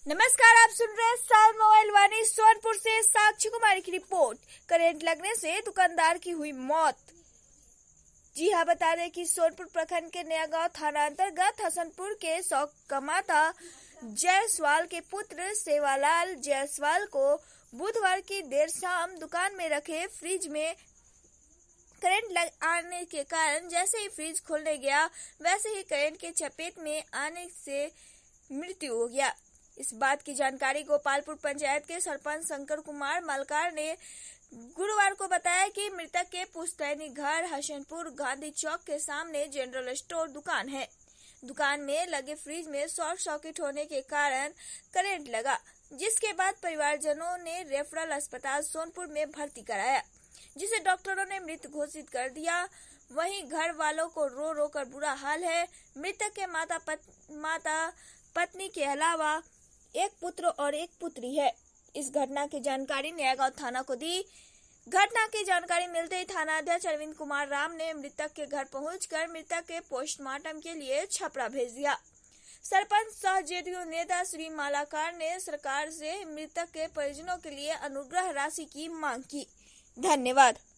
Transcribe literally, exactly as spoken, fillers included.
नमस्कार, आप सुन रहे हैं साल मोबाइल वाणी सोनपुर से साक्षी कुमारी की रिपोर्ट। करंट लगने से दुकानदार की हुई मौत। जी हां, बता दें कि सोनपुर प्रखंड के नया गांव थाना अंतर्गत हसनपुर के शौक कमाता जायसवाल के पुत्र सेवालाल जायसवाल को बुधवार की देर शाम दुकान में रखे फ्रिज में करंट लग आने के कारण जैसे ही फ्रिज खोलने गया वैसे ही करंट के चपेट में आने से मृत्यु हो गया। इस बात की जानकारी गोपालपुर पंचायत के सरपंच शंकर कुमार मलकार ने गुरुवार को बताया कि मृतक के पुश्तैनी घर हसनपुर गांधी चौक के सामने जनरल स्टोर दुकान है। दुकान में लगे फ्रिज में शॉर्ट सर्किट होने के कारण करंट लगा, जिसके बाद परिवारजनों ने रेफरल अस्पताल सोनपुर में भर्ती कराया, जिसे डॉक्टरों ने मृत घोषित कर दिया। वहीं घर वालों को रो रो कर बुरा हाल है। मृतक के माता पत, माता पत्नी के अलावा एक पुत्र और एक पुत्री है। इस घटना की जानकारी नयागांव थाना को दी। घटना की जानकारी मिलते ही थाना अध्यक्ष अरविंद कुमार राम ने मृतक के घर पहुंचकर मृतक के पोस्टमार्टम के लिए छपरा भेज दिया। सरपंच सह जेडीयू नेता श्री मालाकार ने सरकार से मृतक के परिजनों के लिए अनुग्रह राशि की मांग की। धन्यवाद।